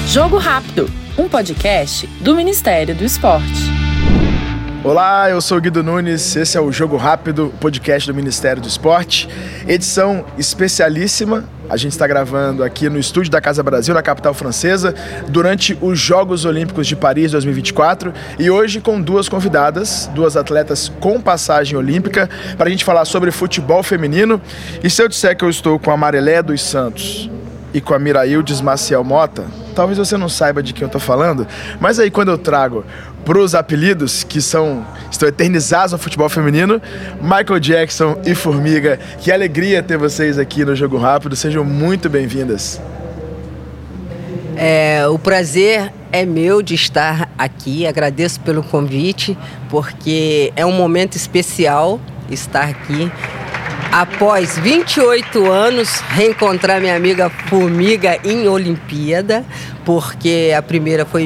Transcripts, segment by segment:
Jogo Rápido, um podcast do Ministério do Esporte. Olá, eu sou o Guido Nunes, esse é o Jogo Rápido, o podcast do Ministério do Esporte, edição especialíssima. A gente está gravando aqui no estúdio da Casa Brasil, na capital francesa, durante os Jogos Olímpicos de Paris 2024 e hoje com duas convidadas, duas atletas com passagem olímpica, para a gente falar sobre futebol feminino. E se eu disser que eu estou com a Marileia dos Santos e com a Miraildes Maciel Mota, talvez você não saiba de quem eu estou falando, mas aí quando eu trago para os apelidos que estão eternizados no futebol feminino, Michael Jackson e Formiga, que alegria ter vocês aqui no Jogo Rápido, sejam muito bem-vindas. O prazer é meu de estar aqui, agradeço pelo convite, porque é um momento especial estar aqui. Após 28 anos, reencontrar minha amiga Formiga em Olimpíada, porque a primeira foi em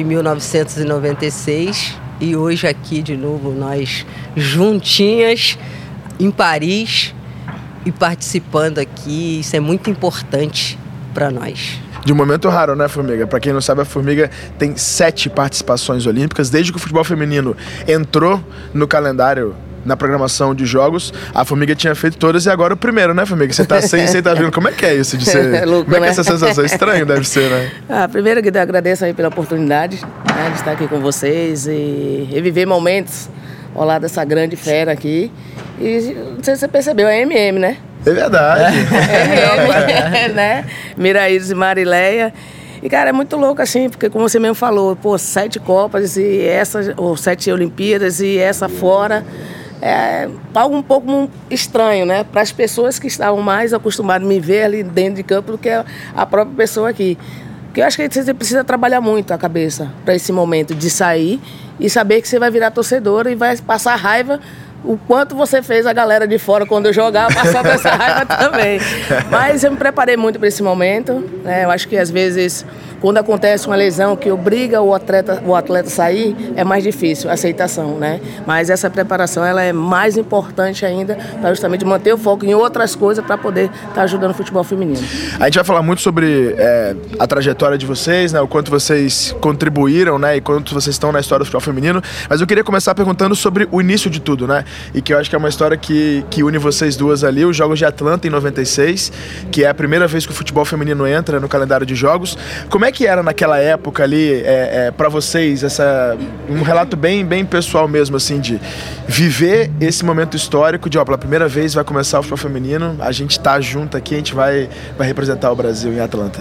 1996 e hoje aqui de novo nós juntinhas em Paris e participando aqui, isso é muito importante para nós. De um momento raro, né, Formiga? Para quem não sabe, a Formiga tem 7 participações olímpicas, desde que o futebol feminino entrou no calendário, na programação de jogos, a Formiga tinha feito todas e agora o primeiro, né, Formiga? Você tá vendo como é que é isso de ser... louco, como é que né? é essa sensação? Estranho deve ser, né? Primeiro, Guido, eu agradeço aí pela oportunidade, né, de estar aqui com vocês e reviver momentos ao lado dessa grande fera aqui. E não sei se você percebeu, é MM, né? É verdade. MM, né? Miraildes e Marileia. E, cara, é muito louco, assim, porque como você mesmo falou, 7 Copas e ou 7 Olimpíadas e essa fora... É algo um pouco estranho, né? Para as pessoas que estavam mais acostumadas a me ver ali dentro de campo do que a própria pessoa aqui. Porque eu acho que você precisa trabalhar muito a cabeça para esse momento de sair e saber que você vai virar torcedora e vai passar raiva o quanto você fez a galera de fora quando eu jogava, passando essa raiva também. Mas eu me preparei muito para esse momento, né? Eu acho que às vezes, quando acontece uma lesão que obriga o atleta a sair, é mais difícil a aceitação, né? Mas essa preparação ela é mais importante ainda para justamente manter o foco em outras coisas para poder estar ajudando o futebol feminino. A gente vai falar muito sobre a trajetória de vocês, né? O quanto vocês contribuíram, né? E quanto vocês estão na história do futebol feminino. Mas eu queria começar perguntando sobre o início de tudo, né? E que eu acho que é uma história que une vocês duas ali, os Jogos de Atlanta em 96, que é a primeira vez que o futebol feminino entra no calendário de jogos. Como é que era naquela época ali, para vocês, um relato bem pessoal mesmo, assim, de viver esse momento histórico de, pela primeira vez vai começar o futebol feminino, a gente tá junto aqui, a gente vai representar o Brasil em Atlanta?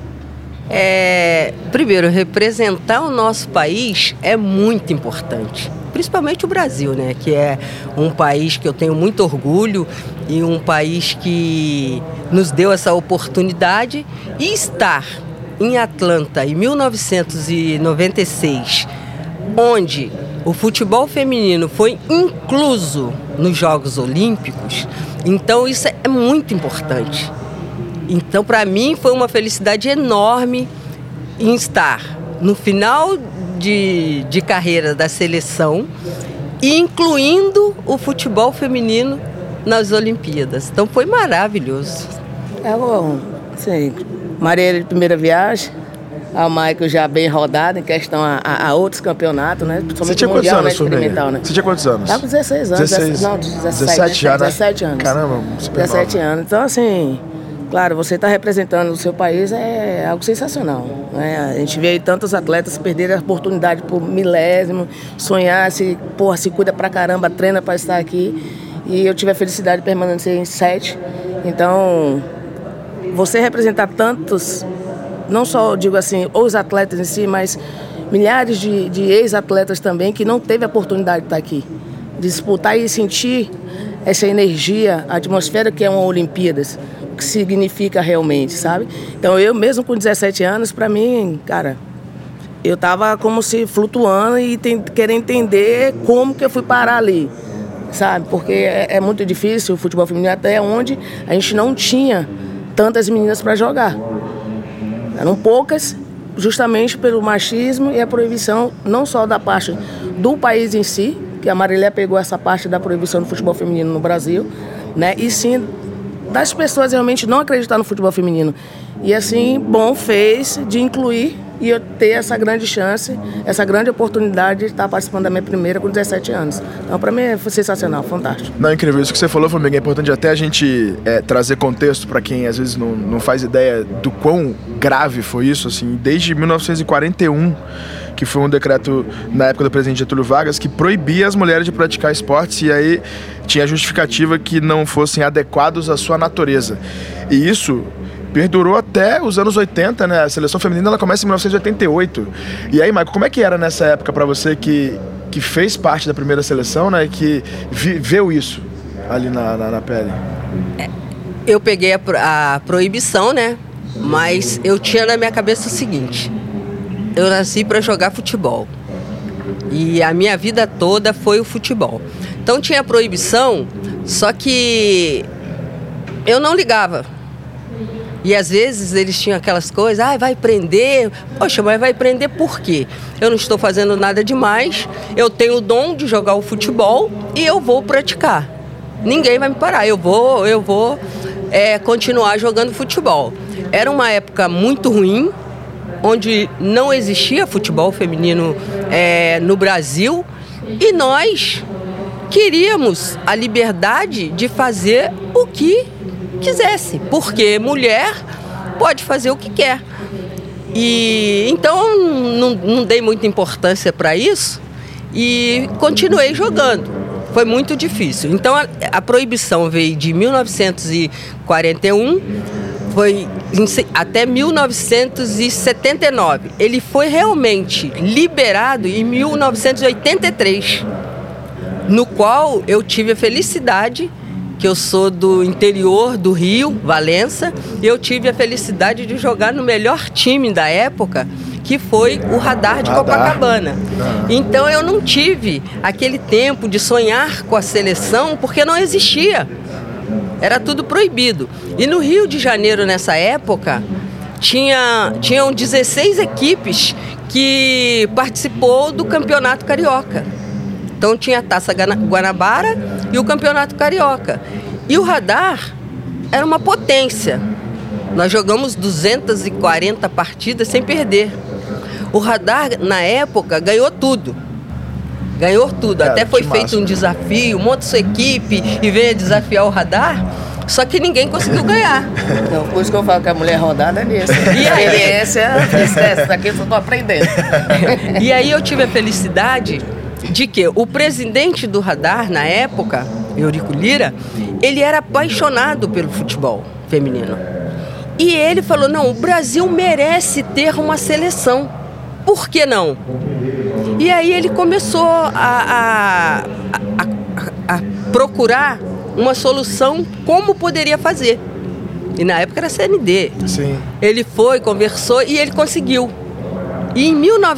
Primeiro, representar o nosso país é muito importante. Principalmente o Brasil, né? Que é um país que eu tenho muito orgulho e um país que nos deu essa oportunidade. E estar em Atlanta em 1996, onde o futebol feminino foi incluso nos Jogos Olímpicos, então isso é muito importante. Então, para mim, foi uma felicidade enorme em estar no final de carreira da seleção, incluindo o futebol feminino nas Olimpíadas. Então foi maravilhoso. Bom, sim. Maria de primeira viagem, a Michael já bem rodada em questão a outros campeonatos, né? Você tinha quantos anos, experimental, né? Você tinha quantos anos? Estava com 16 anos. 17 já, né? 17 anos. Caramba, super 17 anos. Então, assim... Claro, você está representando o seu país é algo sensacional, né? A gente vê aí tantos atletas perderem a oportunidade por milésimo, sonhar, se cuida pra caramba, treina para estar aqui. E eu tive a felicidade de permanecer em 7. Então, você representar tantos, não só, digo assim, os atletas em si, mas milhares de ex-atletas também que não teve a oportunidade de estar aqui. De disputar e sentir essa energia, a atmosfera que é uma Olimpíadas. Que significa realmente, sabe? Então eu mesmo com 17 anos, para mim, cara, eu tava como se flutuando e querendo entender como que eu fui parar ali, sabe? Porque é muito difícil o futebol feminino, até onde a gente não tinha tantas meninas para jogar. Eram poucas, justamente pelo machismo e a proibição, não só da parte do país em si, que a Marileia pegou essa parte da proibição do futebol feminino no Brasil, né? E sim das pessoas realmente não acreditar no futebol feminino. E assim, bom, fez de incluir e eu ter essa grande chance, essa grande oportunidade de estar participando da minha primeira com 17 anos. Então, para mim, foi sensacional, fantástico. Não, incrível. Isso que você falou, Flamengo, é importante até a gente trazer contexto para quem às vezes não faz ideia do quão grave foi isso. Assim, desde 1941, que foi um decreto na época do presidente Getúlio Vargas que proibia as mulheres de praticar esportes, e aí tinha a justificativa que não fossem adequados à sua natureza. E isso perdurou até os anos 80, né? A seleção feminina ela começa em 1988. E aí, Michael, como é que era nessa época para você que fez parte da primeira seleção, né? Que viveu isso ali na pele? Eu peguei a proibição, né? Mas eu tinha na minha cabeça o seguinte: eu nasci para jogar futebol. E a minha vida toda foi o futebol. Então tinha proibição, só que eu não ligava. E às vezes eles tinham aquelas coisas, vai prender. Poxa, mas vai prender por quê? Eu não estou fazendo nada demais, eu tenho o dom de jogar o futebol e eu vou praticar. Ninguém vai me parar, eu vou continuar jogando futebol. Era uma época muito ruim, onde não existia futebol feminino no Brasil, e nós queríamos a liberdade de fazer o que quisesse, porque mulher pode fazer o que quer. E então não dei muita importância para isso e continuei jogando. Foi muito difícil. Então a proibição veio de 1941, foi até 1979. Ele foi realmente liberado em 1983, no qual eu tive a felicidade, que eu sou do interior do Rio, Valença, e eu tive a felicidade de jogar no melhor time da época, que foi o Radar de Copacabana. Então eu não tive aquele tempo de sonhar com a seleção, porque não existia. Era tudo proibido. E no Rio de Janeiro, nessa época, tinham 16 equipes que participou do Campeonato Carioca. Então tinha a Taça Guanabara e o Campeonato Carioca. E o Radar era uma potência. Nós jogamos 240 partidas sem perder. O Radar, na época, ganhou tudo. Ganhou tudo. Até foi feito um desafio, monta sua equipe e venha desafiar o Radar. Só que ninguém conseguiu ganhar. Então, por isso que eu falo que a mulher rodada é nisso. E a experiência, esquece, daqui eu só estou aprendendo. E aí eu tive a felicidade de que o presidente do Radar, na época, Eurico Lira, ele era apaixonado pelo futebol feminino. E ele falou, não, o Brasil merece ter uma seleção. Por que não? E aí ele começou a procurar uma solução como poderia fazer. E na época era CND. Sim. Ele foi, conversou e ele conseguiu. E em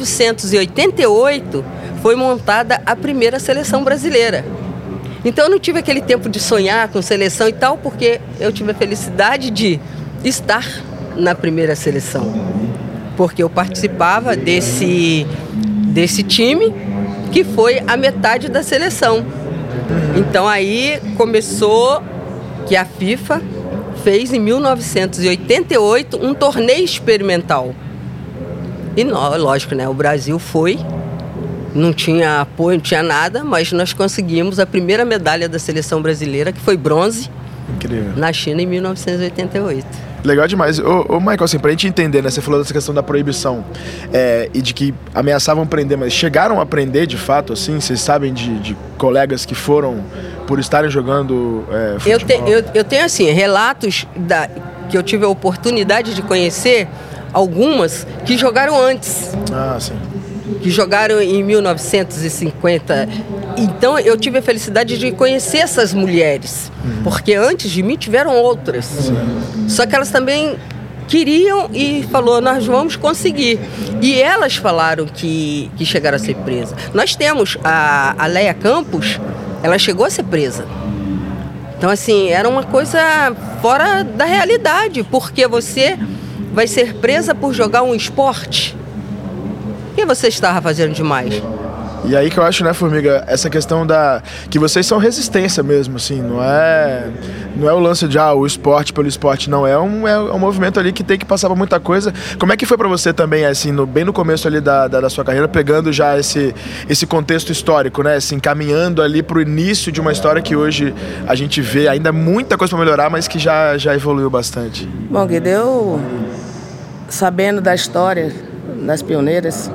1988 foi montada a primeira seleção brasileira. Então eu não tive aquele tempo de sonhar com seleção e tal, porque eu tive a felicidade de estar na primeira seleção. Porque eu participava desse time que foi a metade da seleção. Então aí começou que a FIFA fez em 1988 um torneio experimental. E lógico, né? O Brasil foi, não tinha apoio, não tinha nada, mas nós conseguimos a primeira medalha da seleção brasileira, que foi bronze. Incrível. Na China em 1988. Legal demais. Ô Michael, assim, pra gente entender, né? Você falou dessa questão da proibição e de que ameaçavam prender, mas chegaram a prender de fato, assim? Vocês sabem de colegas que foram por estarem jogando futebol? Eu tenho, assim, relatos que eu tive a oportunidade de conhecer, algumas que jogaram antes. Ah, sim. Que jogaram em 1950. Então eu tive a felicidade de conhecer essas mulheres, porque antes de mim tiveram outras. Sim. Só que elas também queriam e falou, nós vamos conseguir. E elas falaram que chegaram a ser presas. Nós temos a Leia Campos, ela chegou a ser presa. Então assim, era uma coisa fora da realidade, porque você vai ser presa por jogar um esporte. O que você estava fazendo demais? E aí que eu acho, né, Formiga, essa questão que vocês são resistência mesmo, assim, não é o lance de o esporte pelo esporte, não, é um movimento ali que tem que passar por muita coisa. Como é que foi pra você também, assim, bem no começo ali da sua carreira, pegando já esse contexto histórico, né, assim, caminhando ali pro início de uma história que hoje a gente vê ainda muita coisa pra melhorar, mas que já evoluiu bastante? Bom, Guido, eu, sabendo da história das pioneiras,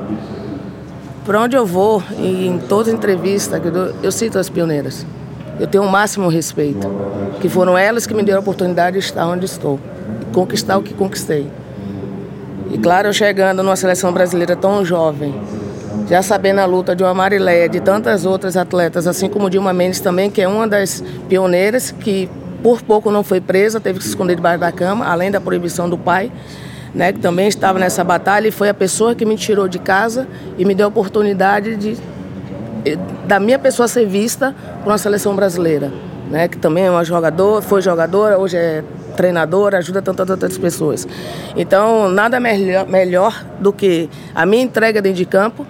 por onde eu vou, em todas as entrevistas, eu cito as pioneiras. Eu tenho o máximo respeito, que foram elas que me deram a oportunidade de estar onde estou, e conquistar o que conquistei. E claro, eu chegando numa seleção brasileira tão jovem, já sabendo a luta de uma Marileia, de tantas outras atletas, assim como Dilma Mendes também, que é uma das pioneiras, que por pouco não foi presa, teve que se esconder debaixo da cama, além da proibição do pai, né, que também estava nessa batalha, e foi a pessoa que me tirou de casa e me deu a oportunidade da minha pessoa ser vista por uma seleção brasileira, né, que também é uma jogadora, foi jogadora, hoje é treinadora, ajuda tantas outras pessoas. Então, nada melhor do que a minha entrega dentro de campo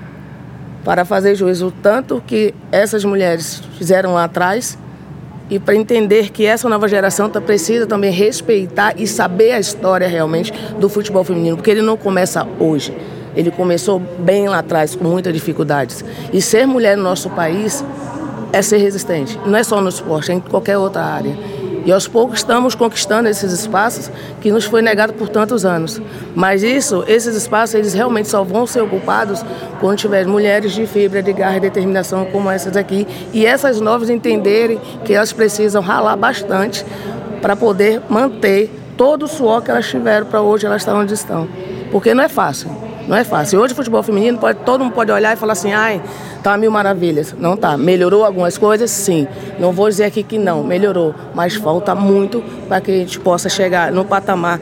para fazer juízo tanto que essas mulheres fizeram lá atrás, e para entender que essa nova geração precisa também respeitar e saber a história realmente do futebol feminino, porque ele não começa hoje. Ele começou bem lá atrás, com muitas dificuldades. E ser mulher no nosso país é ser resistente. Não é só no esporte, é em qualquer outra área. E aos poucos estamos conquistando esses espaços que nos foi negado por tantos anos. Mas esses espaços, eles realmente só vão ser ocupados quando tiver mulheres de fibra, de garra e determinação como essas aqui. E essas novas entenderem que elas precisam ralar bastante para poder manter todo o suor que elas tiveram para hoje elas estar onde estão. Porque não é fácil. Não é fácil. Hoje o futebol feminino, todo mundo pode olhar e falar assim, tá mil maravilhas. Não tá. Melhorou algumas coisas? Sim. Não vou dizer aqui que não, melhorou. Mas falta muito para que a gente possa chegar no patamar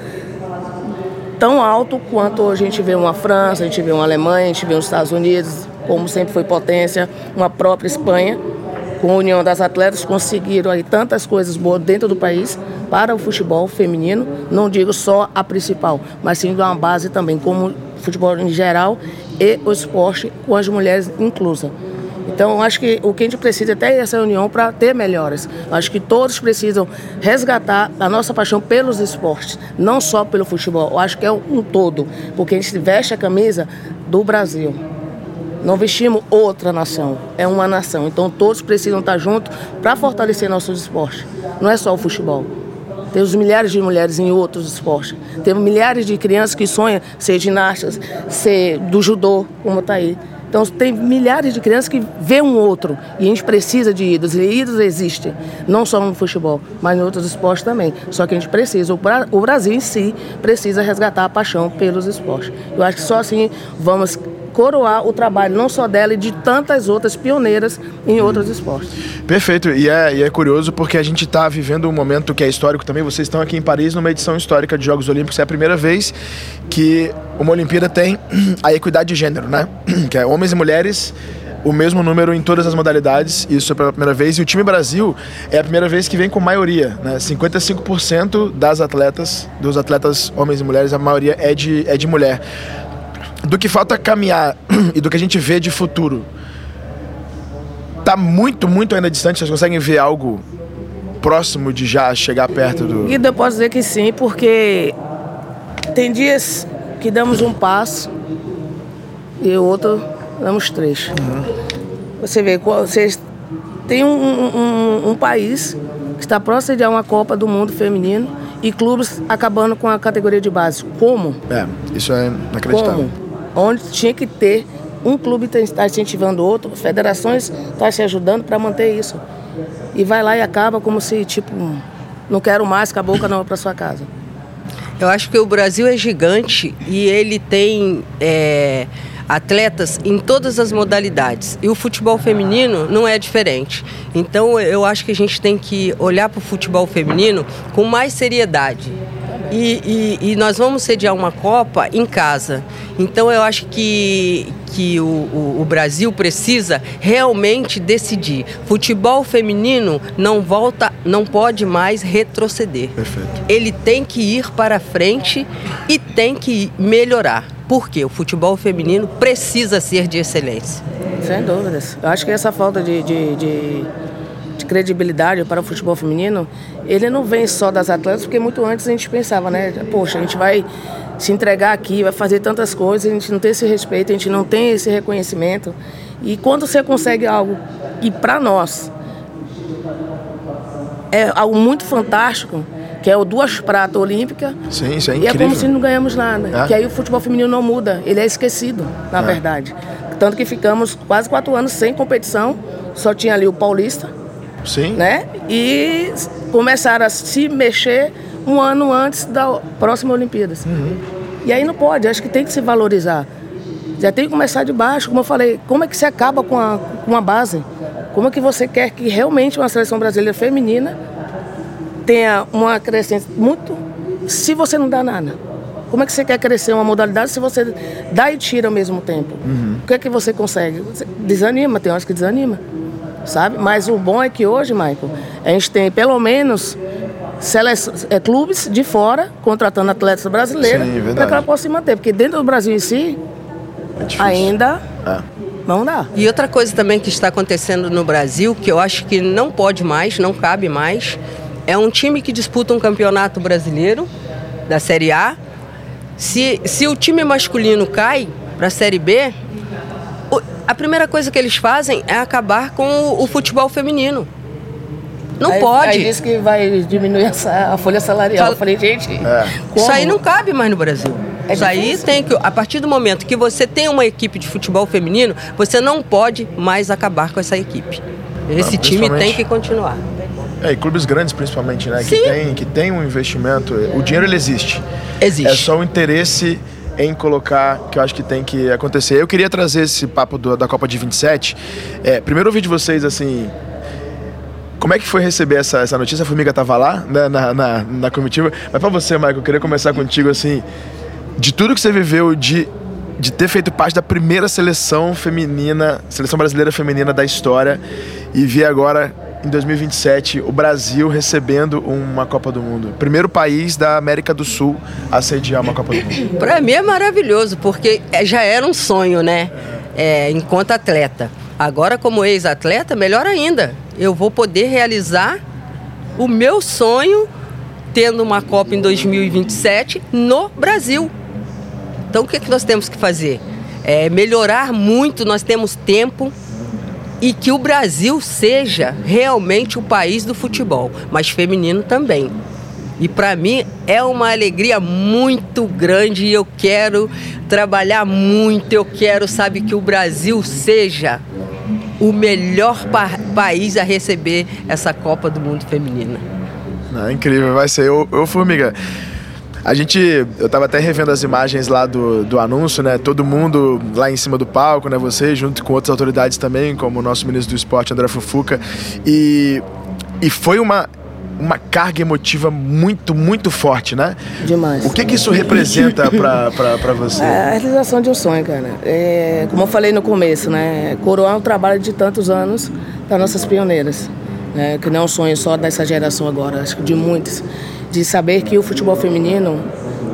tão alto quanto a gente vê uma França, a gente vê uma Alemanha, a gente vê os Estados Unidos, como sempre foi potência, uma própria Espanha, com a união das atletas, conseguiram aí tantas coisas boas dentro do país para o futebol feminino. Não digo só a principal, mas sim de uma base também, como futebol em geral e o esporte com as mulheres inclusas. Então, acho que o que a gente precisa é ter essa união para ter melhoras. Acho que todos precisam resgatar a nossa paixão pelos esportes, não só pelo futebol. Eu acho que é um todo, porque a gente veste a camisa do Brasil. Não vestimos outra nação, é uma nação. Então, todos precisam estar juntos para fortalecer nossos esportes. Não é só o futebol. Temos milhares de mulheres em outros esportes. Temos milhares de crianças que sonham ser ginastas, ser do judô, como está aí. Então, tem milhares de crianças que vê um outro. E a gente precisa de ídolos. E ídolos existem, não só no futebol, mas em outros esportes também. Só que a gente precisa, o Brasil em si, precisa resgatar a paixão pelos esportes. Eu acho que só assim vamos coroar o trabalho não só dela e de tantas outras pioneiras em outros esportes. Perfeito, e é curioso porque a gente está vivendo um momento que é histórico também. Vocês estão aqui em Paris numa edição histórica de Jogos Olímpicos. É a primeira vez que uma Olimpíada tem a equidade de gênero, né? Que é homens e mulheres, o mesmo número em todas as modalidades. Isso é pela primeira vez. E o time Brasil é a primeira vez que vem com maioria, né? 55% dos atletas homens e mulheres, a maioria é de mulher. Do que falta caminhar e do que a gente vê de futuro, tá muito, muito ainda distante? Vocês conseguem ver algo próximo de já chegar perto do... E eu posso dizer que sim, porque tem dias que damos um passo e o outro damos 3. Uhum. Você vê, vocês tem um país que está próximo de sediar uma Copa do Mundo feminino e clubes acabando com a categoria de base. Como? Isso é inacreditável. Como? Onde tinha que ter um clube está incentivando o outro, federações estão se ajudando para manter isso. E vai lá e acaba como se, não quero mais, acabou, cada um para sua casa. Eu acho que o Brasil é gigante e ele tem atletas em todas as modalidades. E o futebol feminino não é diferente. Então, eu acho que a gente tem que olhar para o futebol feminino com mais seriedade. E nós vamos sediar uma Copa em casa. Então eu acho que o Brasil precisa realmente decidir. Futebol feminino não pode mais retroceder. Perfeito. Ele tem que ir para frente e tem que melhorar. Por quê? O futebol feminino precisa ser de excelência. Sem dúvidas. Eu acho que essa falta de credibilidade para o futebol feminino, ele não vem só das atletas, porque muito antes a gente pensava, né? Poxa, a gente vai se entregar aqui, vai fazer tantas coisas, a gente não tem esse respeito, a gente não tem esse reconhecimento. E quando você consegue algo, e para nós, é algo muito fantástico, que é o 2 pratas olímpicas. Sim, isso é incrível. E é como se não ganhamos nada. É. Que aí o futebol feminino não muda, ele é esquecido, na verdade. Tanto que ficamos quase 4 anos sem competição, só tinha ali o Paulista. Sim. Né? E começaram a se mexer um ano antes da próxima Olimpíadas. E aí não pode, acho que tem que se valorizar. Já tem que começar de baixo, como eu falei. Como é que você acaba com a base? Como é que você quer que realmente uma seleção brasileira feminina tenha uma crescente muito... Se você não dá nada. Como é que você quer crescer uma modalidade se você dá e tira ao mesmo tempo? O que é que você consegue? Você desanima, tem horas que desanima. Sabe? Mas o bom é que hoje, Michael, a gente tem pelo menos clubes de fora contratando atletas brasileiros para que ela possa se manter. Porque dentro do Brasil em si, ainda não dá. E outra coisa também que está acontecendo no Brasil, que eu acho que não pode mais, não cabe mais, é um time que disputa um campeonato brasileiro da Série A. Se o time masculino cai para a Série B, a primeira coisa que eles fazem é acabar com o futebol feminino. Não pode. Aí diz que vai diminuir a folha salarial. Eu falei, gente, isso aí não cabe mais no Brasil. Isso aí tem que, a partir do momento que você tem uma equipe de futebol feminino, você não pode mais acabar com essa equipe. Esse time tem que continuar. E clubes grandes principalmente, né? Sim. Que tem um investimento. O dinheiro, ele existe. Existe. É só o interesse em colocar, que eu acho que tem que acontecer. Eu queria trazer esse papo da Copa de 27. Primeiro ouvir de vocês, assim, como é que foi receber essa notícia? A Formiga estava lá, né, na comitiva. Mas para você, Michael, eu queria começar contigo, assim, de tudo que você viveu de ter feito parte da primeira seleção brasileira feminina da história, e ver agora, em 2027, o Brasil recebendo uma Copa do Mundo. Primeiro país da América do Sul a sediar uma Copa do Mundo. Para mim é maravilhoso, porque já era um sonho, né? Enquanto atleta. Agora, como ex-atleta, melhor ainda. Eu vou poder realizar o meu sonho tendo uma Copa em 2027 no Brasil. Então, o que nós temos que fazer? Melhorar muito, nós temos tempo, e que o Brasil seja realmente o país do futebol, mas feminino também. E para mim é uma alegria muito grande, e eu quero trabalhar muito, eu quero, que o Brasil seja o melhor país a receber essa Copa do Mundo feminina. Incrível, vai ser. Formiga, eu tava até revendo as imagens lá do anúncio, né? Todo mundo lá em cima do palco, né? Você junto com outras autoridades também, como o nosso ministro do Esporte, André Fufuca. E foi uma carga emotiva muito, muito forte, né? Demais. O que isso representa pra você? A realização de um sonho, cara. Como eu falei no começo, né? Coroar um trabalho de tantos anos das nossas pioneiras. Que não é um sonho só dessa geração agora, acho que de muitas. De saber que o futebol feminino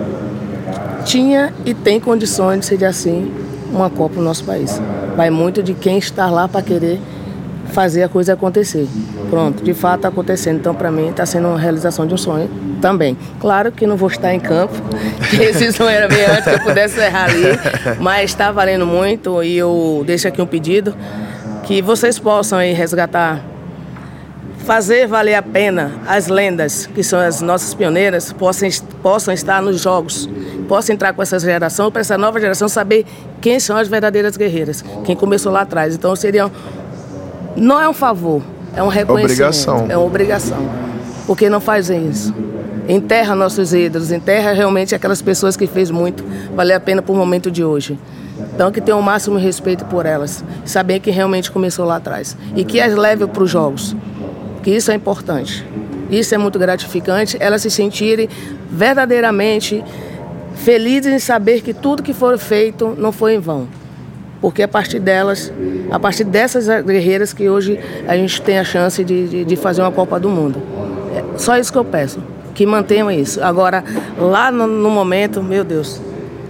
tinha e tem condições de ser assim uma Copa no nosso país. Vai muito de quem está lá para querer fazer a coisa acontecer. Pronto, de fato está acontecendo. Então, para mim, está sendo uma realização de um sonho também. Claro que não vou estar em campo, que esse sonho era bem antes que eu pudesse errar ali, mas está valendo muito, e eu deixo aqui um pedido que vocês possam aí resgatar, fazer valer a pena as lendas, que são as nossas pioneiras, possam estar nos jogos, possam entrar com essa geração, para essa nova geração saber quem são as verdadeiras guerreiras, quem começou lá atrás. Então não é um favor, é um reconhecimento. Obrigação. É uma obrigação, porque não fazem isso. Enterra nossos ídolos, enterra realmente aquelas pessoas que fez muito valer a pena por o momento de hoje. Então, que tenham o máximo respeito por elas, saber que realmente começou lá atrás, e que as leve para os jogos. Que isso é importante, isso é muito gratificante, elas se sentirem verdadeiramente felizes em saber que tudo que foi feito não foi em vão, porque a partir delas, a partir dessas guerreiras que hoje a gente tem a chance de fazer uma Copa do Mundo. Só isso que eu peço, que mantenham isso. Agora, lá no momento, meu Deus,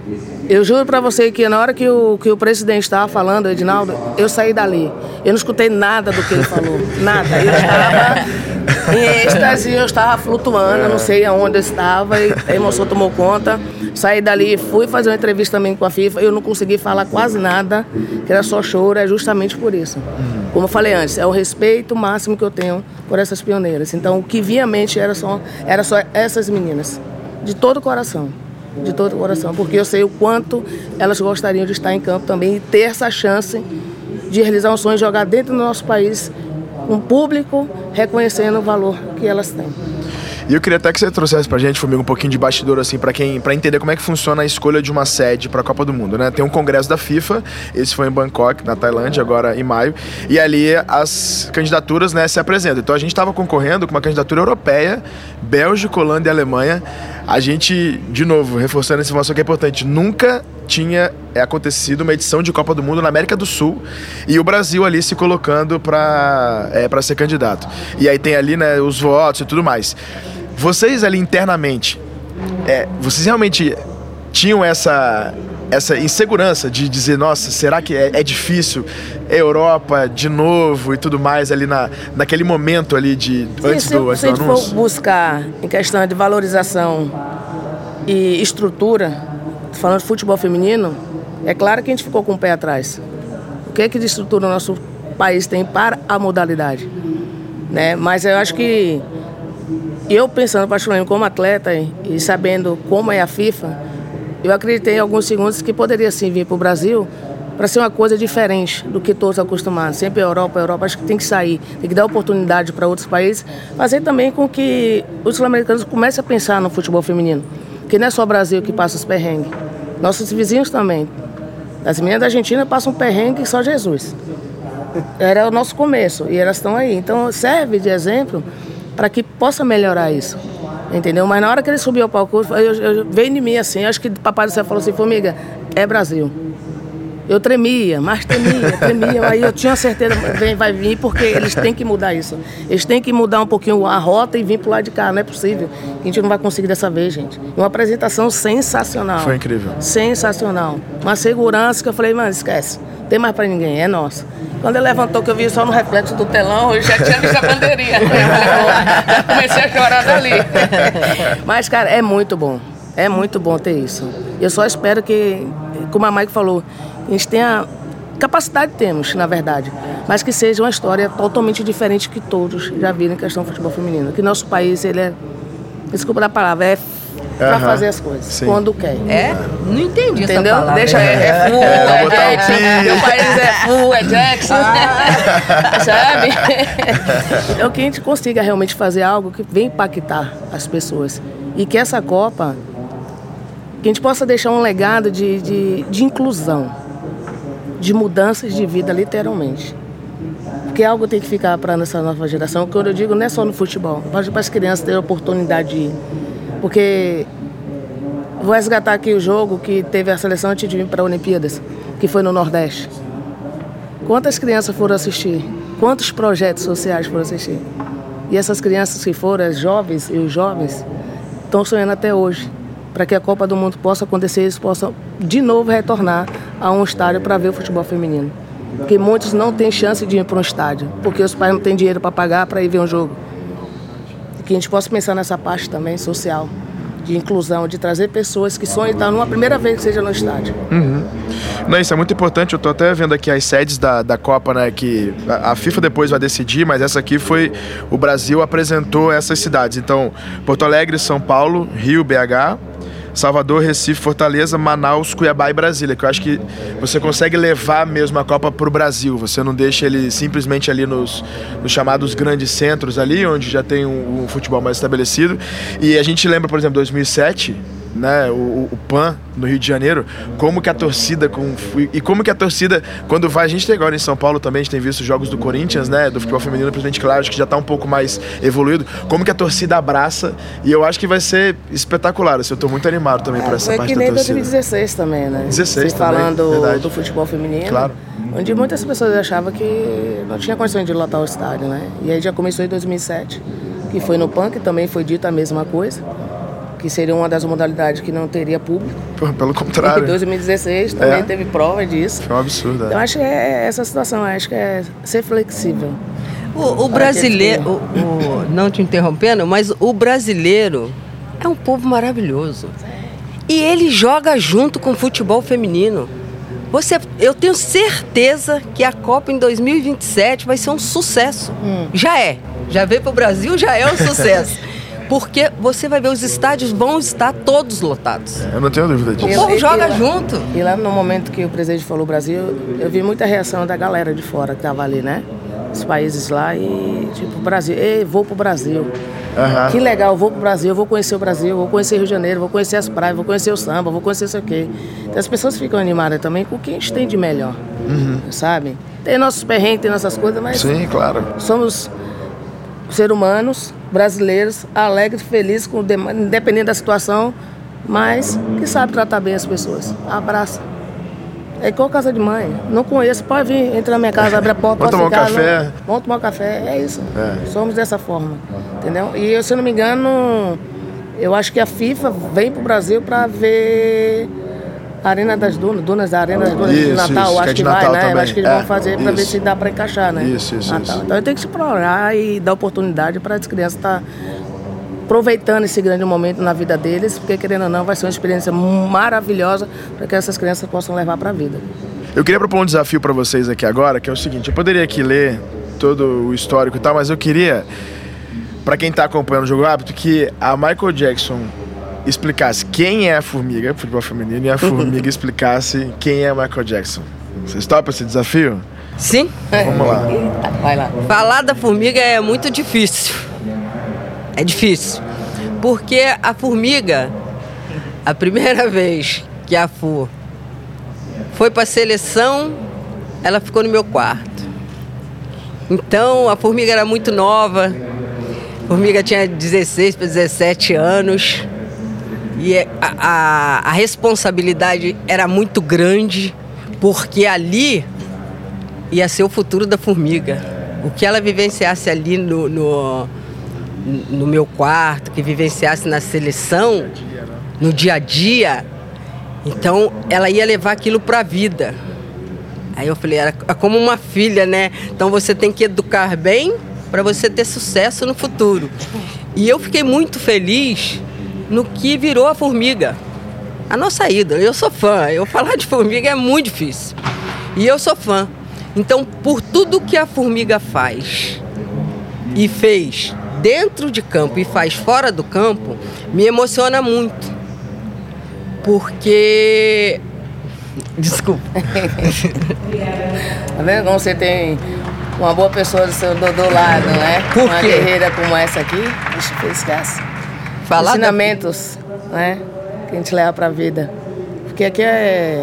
Eu juro pra você que na hora que o presidente estava falando, Edinaldo, eu saí dali. Eu não escutei nada do que ele falou. Nada. Eu estava em êxtase, eu estava flutuando, não sei aonde eu estava, e a emoção tomou conta. Saí dali, fui fazer uma entrevista também com a FIFA, eu não consegui falar quase nada, que era só choro, é justamente por isso. Como eu falei antes, é o respeito máximo que eu tenho por essas pioneiras. Então, o que vinha à mente era só essas meninas, de todo o coração. De todo o coração, porque eu sei o quanto elas gostariam de estar em campo também e ter essa chance de realizar um sonho, jogar dentro do nosso país, um público reconhecendo o valor que elas têm. E eu queria até que você trouxesse pra gente, Formiga, um pouquinho de bastidor, assim, pra entender como é que funciona a escolha de uma sede pra Copa do Mundo, né? Tem um congresso da FIFA, esse foi em Bangkok, na Tailândia, agora em maio, e ali as candidaturas, né, se apresentam. Então a gente estava concorrendo com uma candidatura europeia, Bélgica, Holanda e Alemanha. A gente, de novo, reforçando essa informação que é importante, nunca tinha acontecido uma edição de Copa do Mundo na América do Sul e o Brasil ali se colocando para ser candidato. E aí tem ali, né, os votos e tudo mais. Vocês ali internamente, vocês realmente tinham essa insegurança de dizer, nossa, será que é difícil Europa de novo e tudo mais ali naquele momento ali antes do anúncio? Se a gente for buscar em questão de valorização e estrutura, falando de futebol feminino, é claro que a gente ficou com o pé atrás. O que é que de estrutura o nosso país tem para a modalidade? Né? Mas eu acho que eu pensando particularmente como atleta e sabendo como é a FIFA, eu acreditei em alguns segundos que poderia sim vir para o Brasil para ser uma coisa diferente do que todos acostumados. Sempre a Europa, acho que tem que sair, tem que dar oportunidade para outros países, fazer também com que os sul-americanos comecem a pensar no futebol feminino, que não é só o Brasil que passa os perrengues, nossos vizinhos também. As meninas da Argentina passam um perrengue só Jesus. Era o nosso começo e elas estão aí. Então serve de exemplo para que possa melhorar isso, entendeu? Mas na hora que ele subiu ao palco, veio em mim assim, acho que o Papai do Céu falou assim, Formiga, é Brasil. Eu tremia, aí eu tinha certeza, vai vir, porque eles têm que mudar isso. Eles têm que mudar um pouquinho a rota e vir pro lado de cá, não é possível. A gente não vai conseguir dessa vez, gente. Uma apresentação sensacional. Foi incrível. Sensacional. Uma segurança que eu falei, mano, esquece. Não tem mais pra ninguém, é nossa. Quando ele levantou, que eu vi só no reflexo do telão, eu já tinha visto a bandeirinha. Eu falei, já comecei a chorar dali. Mas, cara, é muito bom ter isso. Eu só espero que, como a Mike falou, a gente tenha capacidade, temos, na verdade, mas que seja uma história totalmente diferente que todos já viram em questão do futebol feminino. Que nosso país, ele é, desculpa da palavra, pra fazer as coisas, sim, quando quer. Não entendi. Entendeu? Essa palavra. Deixa, full, Jackson. Meu país é full, é Jackson. Sabe? É que a gente consiga realmente fazer algo que venha impactar as pessoas. E que essa Copa, que a gente possa deixar um legado de inclusão, de mudanças de vida, literalmente. Porque algo tem que ficar para essa nova geração. Quando eu digo, não é só no futebol, mas para as crianças terem a oportunidade de ir. Porque vou resgatar aqui o jogo que teve a seleção antes de vir para a Olimpíadas, que foi no Nordeste. Quantas crianças foram assistir? Quantos projetos sociais foram assistir? E essas crianças que foram, as jovens e os jovens, estão sonhando até hoje, para que a Copa do Mundo possa acontecer e eles possam de novo retornar a um estádio para ver o futebol feminino. Porque muitos não têm chance de ir para um estádio, porque os pais não têm dinheiro para pagar para ir ver um jogo. Que a gente possa pensar nessa parte também social, de inclusão, de trazer pessoas que sonham estar numa primeira vez que seja no estádio. Não, isso é muito importante. Eu estou até vendo aqui as sedes da Copa, né, que a FIFA depois vai decidir, mas essa aqui foi, o Brasil apresentou essas cidades. Então, Porto Alegre, São Paulo, Rio, BH, Salvador, Recife, Fortaleza, Manaus, Cuiabá e Brasília, que eu acho que você consegue levar mesmo a Copa para o Brasil, você não deixa ele simplesmente ali nos chamados grandes centros ali, onde já tem um futebol mais estabelecido. E a gente lembra, por exemplo, 2007, né, o PAN no Rio de Janeiro, como que a torcida quando vai, a gente tem agora em São Paulo também, a gente tem visto jogos do Corinthians, né, do futebol feminino, presidente, claro, acho que já está um pouco mais evoluído, como que a torcida abraça, e eu acho que vai ser espetacular, assim, eu estou muito animado também por essa parte da torcida. Foi que nem 2016 também, né? 16 também, falando do futebol feminino, claro, onde muitas pessoas achavam que não tinha condições de lotar o estádio, né, e aí já começou em 2007, que foi no PAN, que também foi dito a mesma coisa. que seria uma das modalidades que não teria público. Pô, pelo contrário. Em 2016 também teve prova disso. Foi um absurdo. Então acho que é essa situação, acho que é ser flexível. O brasileiro, não te interrompendo, mas o brasileiro é um povo maravilhoso. E ele joga junto com o futebol feminino. Eu tenho certeza que a Copa em 2027 vai ser um sucesso. Já é. Já veio para o Brasil, já é um sucesso. Porque você vai ver, os estádios vão estar todos lotados. Eu não tenho dúvida disso. O povo joga junto. E lá no momento que o presidente falou Brasil, eu vi muita reação da galera de fora que estava ali, né? Os países lá e tipo, Brasil, ei, vou pro Brasil. Uhum. Que legal, vou pro Brasil, vou conhecer o Brasil, vou conhecer Rio de Janeiro, vou conhecer as praias, vou conhecer o samba, vou conhecer isso aqui. Então as pessoas ficam animadas também com o que a gente tem de melhor, sabe? Tem nossos perrengues, tem nossas coisas, mas sim, claro. Somos seres humanos, brasileiros, alegres, felizes, independente da situação, mas que sabe tratar bem as pessoas. Abraça. É igual casa de mãe. Não conheço, pode vir, entra na minha casa, abre a porta, Vamos tomar um café. Vamos tomar um café, é isso. Somos dessa forma, entendeu? E se eu não me engano, eu acho que a FIFA vem pro Brasil para ver a Arena das Dunas, Dunas da Arena das Dunas de Natal, isso, acho que Natal vai, né? Também. Acho que eles vão fazer para ver se dá para encaixar, né? Isso. Então tem que explorar e dar oportunidade para as crianças estar aproveitando esse grande momento na vida deles, porque querendo ou não, vai ser uma experiência maravilhosa para que essas crianças possam levar para a vida. Eu queria propor um desafio para vocês aqui agora, que é o seguinte: eu poderia aqui ler todo o histórico e tal, mas eu queria, para quem está acompanhando o Jogo Rápido, que a Michael Jackson explicasse quem é a Formiga, futebol feminino, e a Formiga explicasse quem é a Michael Jackson. Vocês topam esse desafio? Sim. Vamos lá. Vai lá. Falar da Formiga é muito difícil. É difícil. Porque a Formiga, a primeira vez que a Fu foi para a seleção, ela ficou no meu quarto. Então, a Formiga era muito nova. A Formiga tinha 16 para 17 anos. E a responsabilidade era muito grande, porque ali ia ser o futuro da Formiga. O que ela vivenciasse ali no meu quarto, que vivenciasse na seleção, no dia a dia, então ela ia levar aquilo para a vida. Aí eu falei, era como uma filha, né? Então você tem que educar bem para você ter sucesso no futuro. E eu fiquei muito feliz no que virou a Formiga, a nossa ídola. Eu sou fã, eu falar de Formiga é muito difícil. E eu sou fã. Então, por tudo que a Formiga faz e fez dentro de campo e faz fora do campo, me emociona muito. Porque... Desculpa. Tá vendo como você tem uma boa pessoa do lado, né? Por uma quê? guerreira como essa aqui, esquece. Falar ensinamentos, né? Que a gente leva pra vida. Porque aqui é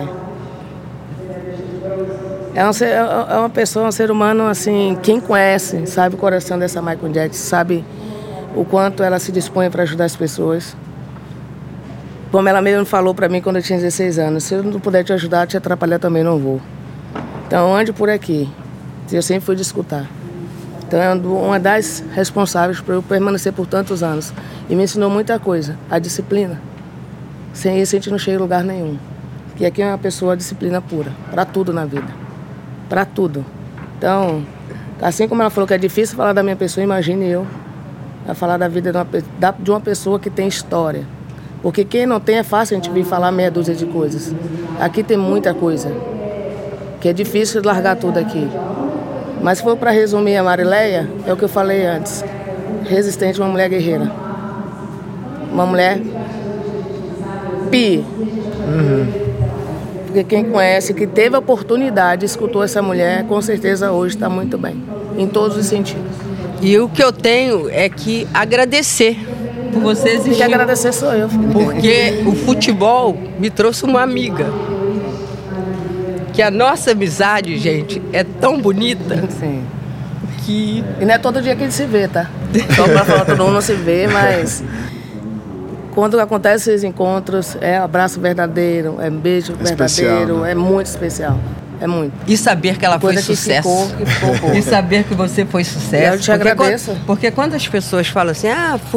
uma pessoa, um ser humano, assim, quem conhece, sabe o coração dessa Michael Jackson, sabe o quanto ela se dispõe para ajudar as pessoas. Como ela mesmo falou para mim quando eu tinha 16 anos, se eu não puder te ajudar, te atrapalhar também não vou. Então ande por aqui. Eu sempre fui de escutar. Então é uma das responsáveis por eu permanecer por tantos anos. E me ensinou muita coisa, a disciplina. Sem isso a gente não chega em lugar nenhum. E aqui é uma pessoa disciplina pura, para tudo na vida. Para tudo. Então, assim como ela falou que é difícil falar da minha pessoa, imagine eu a falar da vida de uma pessoa que tem história. Porque quem não tem é fácil a gente vir falar meia dúzia de coisas. Aqui tem muita coisa, que é difícil largar tudo aqui. Mas se for para resumir a Marileia, é o que eu falei antes. Resistente, uma mulher guerreira. Uma mulher Porque quem conhece, que teve a oportunidade, escutou essa mulher, com certeza hoje está muito bem, em todos os sentidos. E o que eu tenho é que agradecer por você existir. Quem que agradecer sou eu, filho. Porque o futebol me trouxe uma amiga. Que a nossa amizade, gente, é tão bonita. Sim. Que... E não é todo dia que a gente se vê, tá? Só para falar, todo mundo não se vê, mas... Quando acontecem esses encontros, é abraço verdadeiro, é beijo verdadeiro, né? É muito especial. É muito. E saber que ela foi sucesso. Ficou. E saber que você foi sucesso. Eu te agradeço. Porque quando as pessoas falam assim,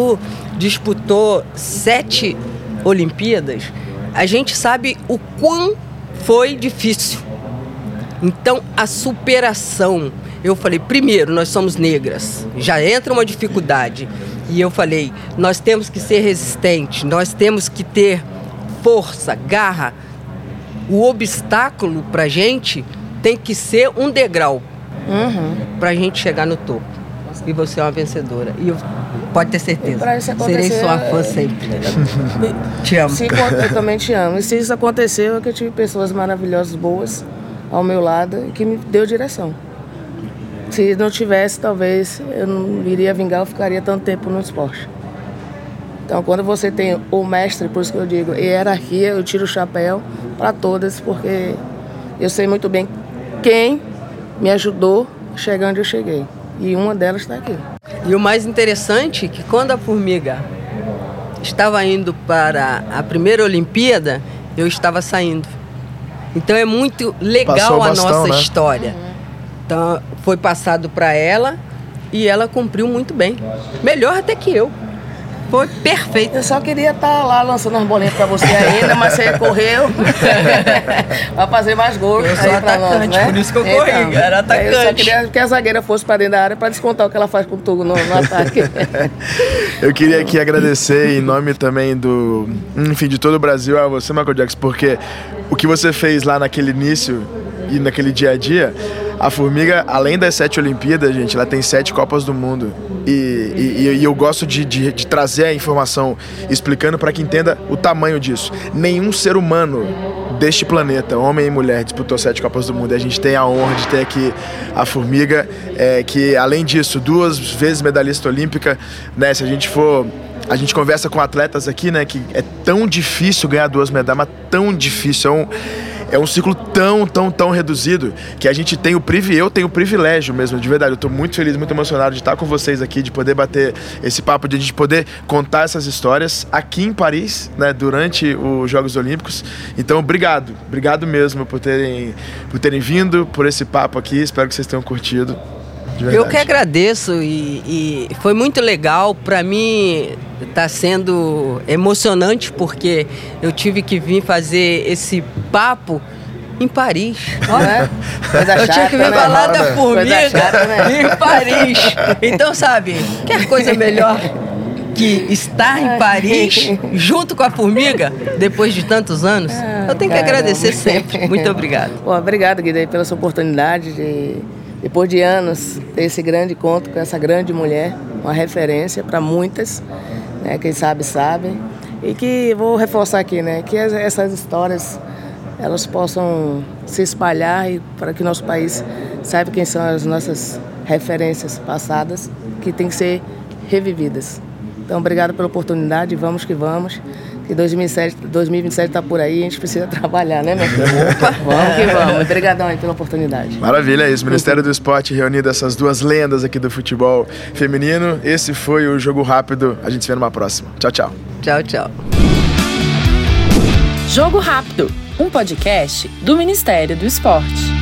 disputou 7 Olimpíadas, a gente sabe o quão foi difícil. Então, a superação. Eu falei, primeiro, nós somos negras. Já entra uma dificuldade. E eu falei, nós temos que ser resistentes, nós temos que ter força, garra. O obstáculo pra gente tem que ser um degrau pra gente chegar no topo. E você é uma vencedora. E pode ter certeza. Serei sua fã sempre. Te amo. Eu também te amo. E se isso aconteceu, é que eu tive pessoas maravilhosas, boas, ao meu lado, e que me deu direção. Se não tivesse, talvez eu não iria vingar, eu ficaria tanto tempo no esporte. Então, quando você tem o mestre, por isso que eu digo, hierarquia, eu tiro o chapéu para todas, porque eu sei muito bem quem me ajudou a chegar onde eu cheguei. E uma delas está aqui. E o mais interessante é que quando a Formiga estava indo para a primeira Olimpíada, eu estava saindo. Então é muito legal a nossa história. Então foi passado para ela e ela cumpriu muito bem. Melhor até que eu. Foi perfeito. Eu só queria estar lá lançando as bolinhas pra você ainda, mas você correu pra fazer mais gols. Eu sou atacante, nós, né? Por isso que eu corri, era atacante. Eu só queria que a zagueira fosse pra dentro da área pra descontar o que ela faz com tudo no ataque. Eu queria aqui agradecer em nome também de todo o Brasil a você, Michael Jackson, porque o que você fez lá naquele início e naquele dia a dia, a Formiga, além das 7 Olimpíadas, gente, ela tem 7 Copas do Mundo. E eu gosto de trazer a informação explicando para que entenda o tamanho disso. Nenhum ser humano deste planeta, homem e mulher, disputou 7 Copas do Mundo. E a gente tem a honra de ter aqui a Formiga, que além disso, 2 vezes medalhista olímpica, né? Se a gente for... A gente conversa com atletas aqui, né, que é tão difícil ganhar 2 medalhas, mas tão difícil, é um ciclo tão reduzido que a gente tem eu tenho o privilégio mesmo, de verdade. Eu tô muito feliz, muito emocionado de estar com vocês aqui, de poder bater esse papo, de a gente poder contar essas histórias aqui em Paris, né, durante os Jogos Olímpicos. Então, obrigado mesmo por terem vindo, por esse papo aqui. Espero que vocês tenham curtido. Eu que agradeço e foi muito legal. Para mim está sendo emocionante porque eu tive que vir fazer esse papo em Paris. Olha, eu tinha que vir falar da Formiga em Paris. Então, sabe, quer coisa melhor que estar em Paris junto com a Formiga depois de tantos anos? Eu tenho que agradecer sempre. Muito obrigado. Obrigado, Guida, pela sua oportunidade de... Depois de anos, ter esse grande encontro com essa grande mulher, uma referência para muitas, né? Quem sabe. E que, vou reforçar aqui, né? Que essas histórias, elas possam se espalhar e para que nosso país saiba quem são as nossas referências passadas, que tem que ser revividas. Então, obrigado pela oportunidade, vamos que vamos. Que 2027 está por aí, a gente precisa trabalhar, né, minha filha? Opa, vamos que vamos. Obrigadão aí pela oportunidade. Maravilha, é isso. Ministério do Esporte reunindo essas 2 lendas aqui do futebol feminino. Esse foi o Jogo Rápido. A gente se vê numa próxima. Tchau, tchau. Tchau, tchau. Jogo Rápido, um podcast do Ministério do Esporte.